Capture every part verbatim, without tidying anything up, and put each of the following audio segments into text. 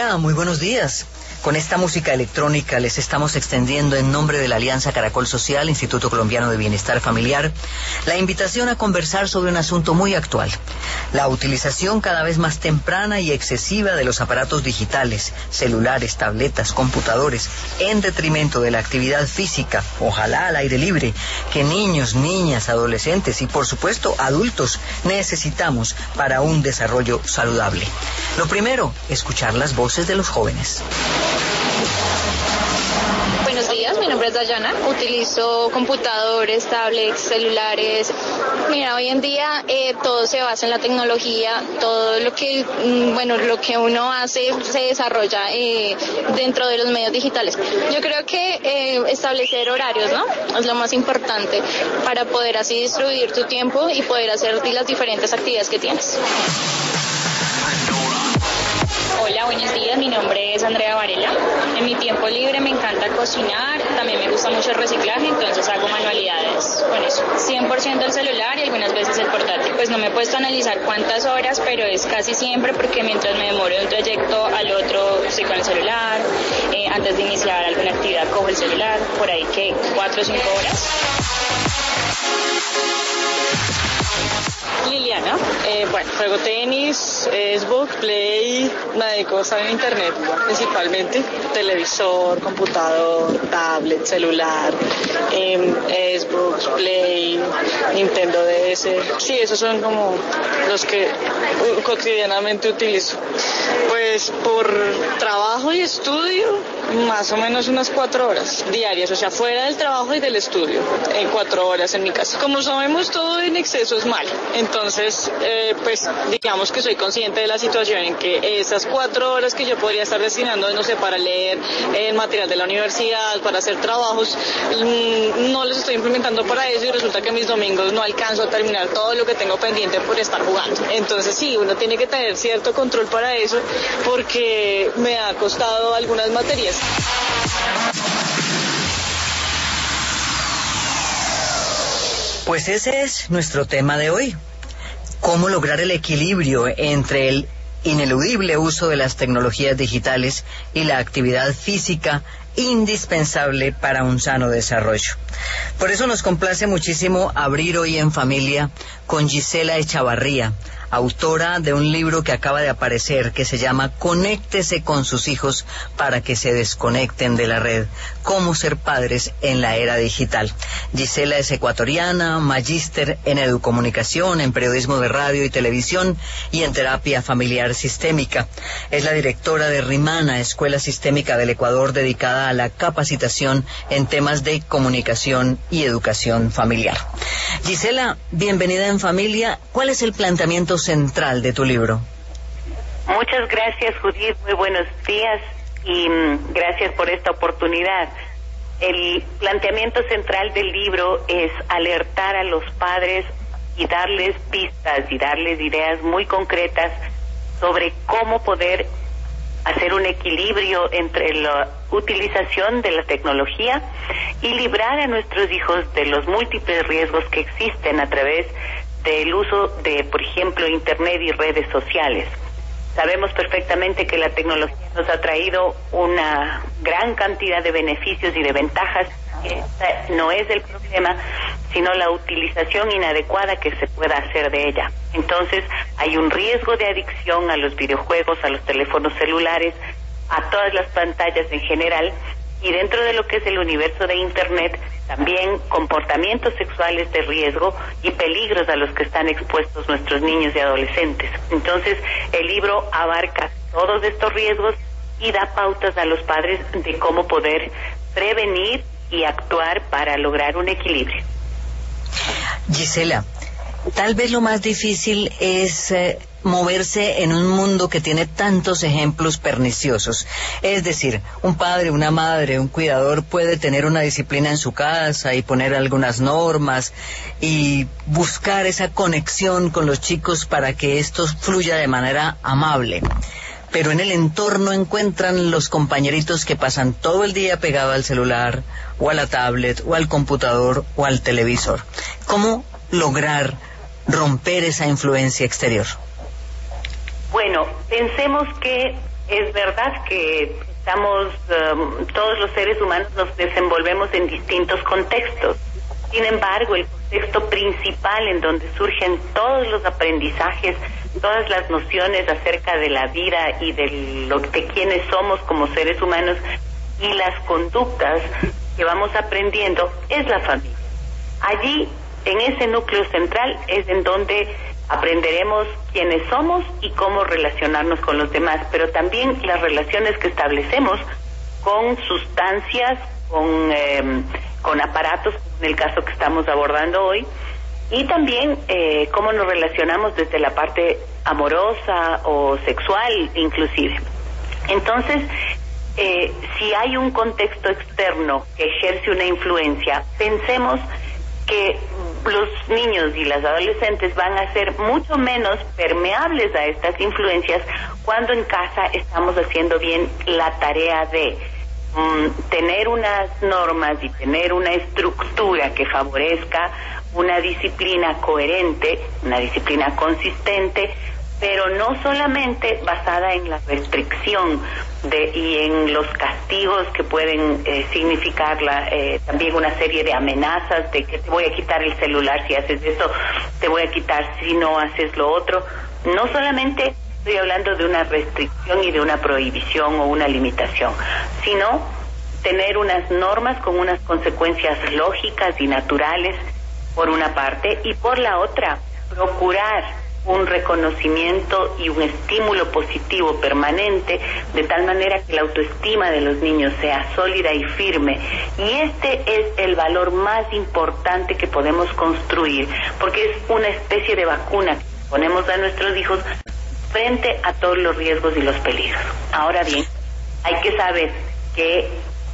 Hola, muy buenos días. Con esta música electrónica les estamos extendiendo en nombre de la Alianza Caracol Social, Instituto Colombiano de Bienestar Familiar, la invitación a conversar sobre un asunto muy actual: la utilización cada vez más temprana y excesiva de los aparatos digitales, celulares, tabletas, computadores, en detrimento de la actividad física, ojalá al aire libre, que niños, niñas, adolescentes y por supuesto adultos necesitamos para un desarrollo saludable. Lo primero, escuchar las voces de los jóvenes. Buenos días, mi nombre es Dayana, utilizo computadores, tablets, celulares. Mira, hoy en día eh, todo se basa en la tecnología, todo lo que, bueno, lo que uno hace se desarrolla eh, dentro de los medios digitales. Yo creo que eh, establecer horarios, ¿no?, es lo más importante para poder así distribuir tu tiempo y poder hacer las diferentes actividades que tienes. Hola, buenos días, mi nombre es Andrea Varela. En mi tiempo libre me encanta cocinar, también me gusta mucho el reciclaje, entonces hago manualidades con eso. cien por ciento el celular y algunas veces el portátil. Pues no me he puesto a analizar cuántas horas, pero es casi siempre porque mientras me demoro de un trayecto al otro estoy con el celular. Eh, antes de iniciar alguna actividad cojo el celular, por ahí que cuatro o cinco horas. Liliana, eh, bueno, juego tenis, Facebook, Play, me dedico a estar en internet principalmente, televisor, computador, tablet, celular, eh, Facebook, Play, Nintendo D S. Sí, esos son como los que cotidianamente utilizo. Pues por trabajo y estudio, más o menos unas cuatro horas diarias, o sea, fuera del trabajo y del estudio, en cuatro horas en mi casa. Como sabemos, todo en exceso es malo. Entonces, eh, pues digamos que soy consciente de la situación en que esas cuatro horas que yo podría estar destinando, no sé, para leer el material de la universidad, para hacer trabajos, mmm, no los estoy implementando para eso y resulta que mis domingos no alcanzo a terminar todo lo que tengo pendiente por estar jugando. Entonces sí, uno tiene que tener cierto control para eso porque me ha costado algunas materias. Pues ese es nuestro tema de hoy: cómo lograr el equilibrio entre el ineludible uso de las tecnologías digitales y la actividad física indispensable para un sano desarrollo. Por eso nos complace muchísimo abrir hoy en familia con Gisela Echavarría, autora de un libro que acaba de aparecer que se llama Conéctese con sus hijos para que se desconecten de la red: cómo ser padres en la era digital. Gisela es ecuatoriana, magíster en educomunicación, en periodismo de radio y televisión y en terapia familiar sistémica. Es la directora de Rimana, Escuela Sistémica del Ecuador, dedicada a la capacitación en temas de comunicación y educación familiar. Gisela, bienvenida en familia. ¿Cuál es el planteamiento central de tu libro? Muchas gracias, Judith, muy buenos días y mm, gracias por esta oportunidad. El planteamiento central del libro es alertar a los padres y darles pistas y darles ideas muy concretas sobre cómo poder hacer un equilibrio entre la utilización de la tecnología y librar a nuestros hijos de los múltiples riesgos que existen a través del uso de, por ejemplo, Internet y redes sociales. Sabemos perfectamente que la tecnología nos ha traído una gran cantidad de beneficios y de ventajas. Esta no es el problema, sino la utilización inadecuada que se pueda hacer de ella. Entonces, hay un riesgo de adicción a los videojuegos, a los teléfonos celulares, a todas las pantallas en general, y dentro de lo que es el universo de Internet, también comportamientos sexuales de riesgo y peligros a los que están expuestos nuestros niños y adolescentes. Entonces, el libro abarca todos estos riesgos y da pautas a los padres de cómo poder prevenir y actuar para lograr un equilibrio. Gisela, tal vez lo más difícil es eh, moverse en un mundo que tiene tantos ejemplos perniciosos. Es decir, un padre, una madre, un cuidador puede tener una disciplina en su casa y poner algunas normas y buscar esa conexión con los chicos para que esto fluya de manera amable. Pero en el entorno encuentran los compañeritos que pasan todo el día pegado al celular, o a la tablet, o al computador, o al televisor. ¿Cómo lograr romper esa influencia exterior? Bueno, pensemos que es verdad que estamos, um, todos los seres humanos nos desenvolvemos en distintos contextos. Sin embargo, el contexto principal en donde surgen todos los aprendizajes, todas las nociones acerca de la vida y de, lo, de quiénes somos como seres humanos y las conductas que vamos aprendiendo, es la familia. Allí, en ese núcleo central, es en donde aprenderemos quiénes somos y cómo relacionarnos con los demás, pero también las relaciones que establecemos con sustancias, con, eh, con aparatos, en el caso que estamos abordando hoy, y también eh, cómo nos relacionamos desde la parte amorosa o sexual inclusive. Entonces, eh, si hay un contexto externo que ejerce una influencia, pensemos que los niños y las adolescentes van a ser mucho menos permeables a estas influencias cuando en casa estamos haciendo bien la tarea de um, tener unas normas y tener una estructura que favorezca una disciplina coherente, una disciplina consistente, pero no solamente basada en la restricción de, y en los castigos que pueden eh, significar la, eh, también una serie de amenazas de que te voy a quitar el celular si haces esto, te voy a quitar si no haces lo otro. No solamente estoy hablando de una restricción y de una prohibición o una limitación, sino tener unas normas con unas consecuencias lógicas y naturales por una parte, y por la otra procurar un reconocimiento y un estímulo positivo permanente, de tal manera que la autoestima de los niños sea sólida y firme. Y este es el valor más importante que podemos construir, porque es una especie de vacuna que ponemos a nuestros hijos frente a todos los riesgos y los peligros. Ahora bien, hay que saber que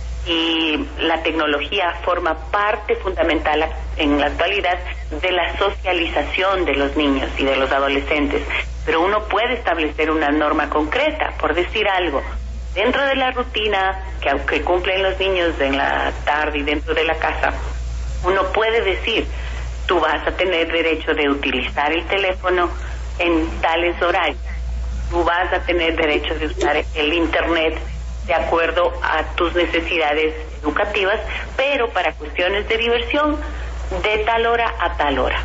y la tecnología forma parte fundamental en la actualidad de la socialización de los niños y de los adolescentes, pero uno puede establecer una norma concreta, por decir algo, dentro de la rutina que, que cumplen los niños en la tarde y dentro de la casa, uno puede decir, tú vas a tener derecho de utilizar el teléfono en tales horarios, tú vas a tener derecho de usar el internet de acuerdo a tus necesidades educativas, pero para cuestiones de diversión, de tal hora a tal hora.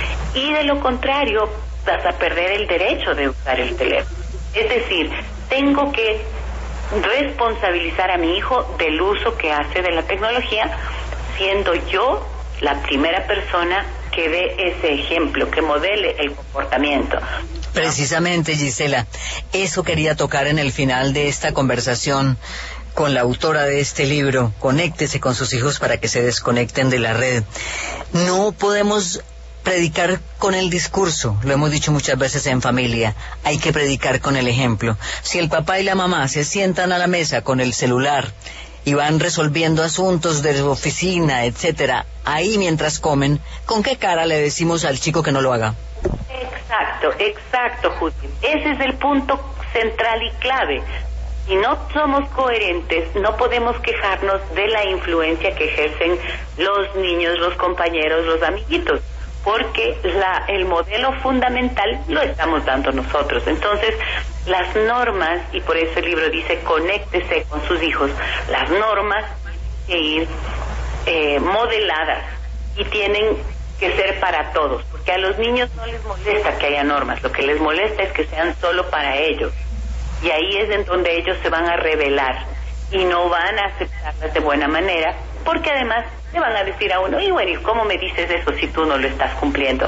Y de lo contrario, vas a perder el derecho de usar el teléfono. Es decir, tengo que responsabilizar a mi hijo del uso que hace de la tecnología, siendo yo la primera persona que dé ese ejemplo, que modele el comportamiento. Precisamente, Gisela, eso quería tocar en el final de esta conversación con la autora de este libro. Conéctese con sus hijos para que se desconecten de la red. No podemos predicar con el discurso, lo hemos dicho muchas veces en familia, hay que predicar con el ejemplo. Si el papá y la mamá se sientan a la mesa con el celular y van resolviendo asuntos de su oficina, etcétera, ahí mientras comen, ¿con qué cara le decimos al chico que no lo haga? Exacto, exacto, Judith. Ese es el punto central y clave. Si no somos coherentes, no podemos quejarnos de la influencia que ejercen los niños, los compañeros, los amiguitos, porque la, el modelo fundamental lo estamos dando nosotros. Entonces, las normas, y por eso el libro dice conéctese con sus hijos, las normas tienen que ir eh, modeladas y tienen que ser para todos, porque a los niños no les molesta que haya normas, lo que les molesta es que sean solo para ellos, y ahí es en donde ellos se van a rebelar y no van a aceptarlas de buena manera, porque además le van a decir a uno, y bueno, ¿y cómo me dices eso si tú no lo estás cumpliendo?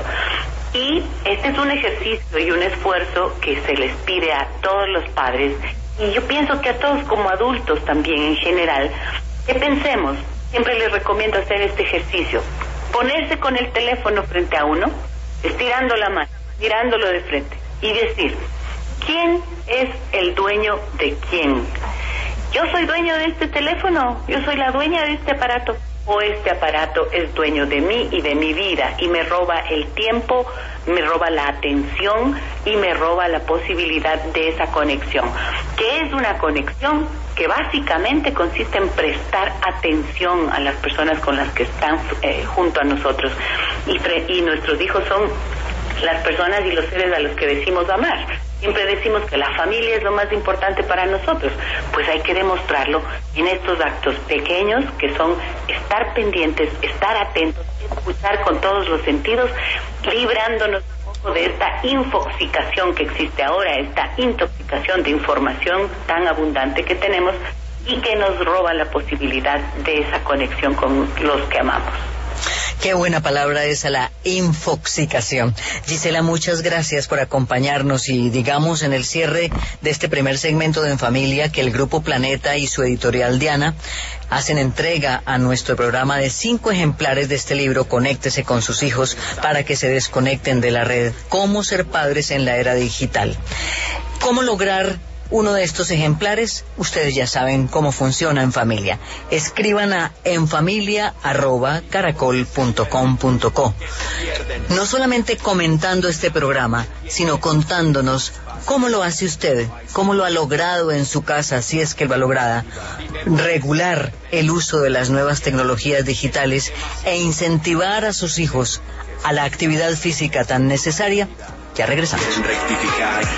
Y este es un ejercicio y un esfuerzo que se les pide a todos los padres, y yo pienso que a todos como adultos también en general, que pensemos, siempre les recomiendo hacer este ejercicio, ponerse con el teléfono frente a uno, estirando la mano, mirándolo de frente, y decir, ¿quién es el dueño de quién? Yo soy dueño de este teléfono, yo soy la dueña de este aparato, o este aparato es dueño de mí y de mi vida y me roba el tiempo, me roba la atención y me roba la posibilidad de esa conexión. ¿Qué es una conexión? Que básicamente consiste en prestar atención a las personas con las que están eh, junto a nosotros, y, pre- y nuestros hijos son las personas y los seres a los que decimos amar. Siempre decimos que la familia es lo más importante para nosotros, pues hay que demostrarlo en estos actos pequeños que son estar pendientes, estar atentos, escuchar con todos los sentidos, librándonos un poco de esta infoxicación que existe ahora, esta intoxicación de información tan abundante que tenemos y que nos roba la posibilidad de esa conexión con los que amamos. Qué buena palabra esa, la infoxicación. Gisela, muchas gracias por acompañarnos y digamos en el cierre de este primer segmento de En Familia que el Grupo Planeta y su editorial Diana hacen entrega a nuestro programa de cinco ejemplares de este libro, Conéctese con sus hijos para que se desconecten de la red. Cómo ser padres en la era digital. ¿Cómo lograr uno de estos ejemplares? Ustedes ya saben cómo funciona En Familia. Escriban a enfamilia arroba caracol punto com punto co. No solamente comentando este programa, sino contándonos cómo lo hace usted, cómo lo ha logrado en su casa, si es que lo ha logrado, regular el uso de las nuevas tecnologías digitales e incentivar a sus hijos a la actividad física tan necesaria. Ya regresamos.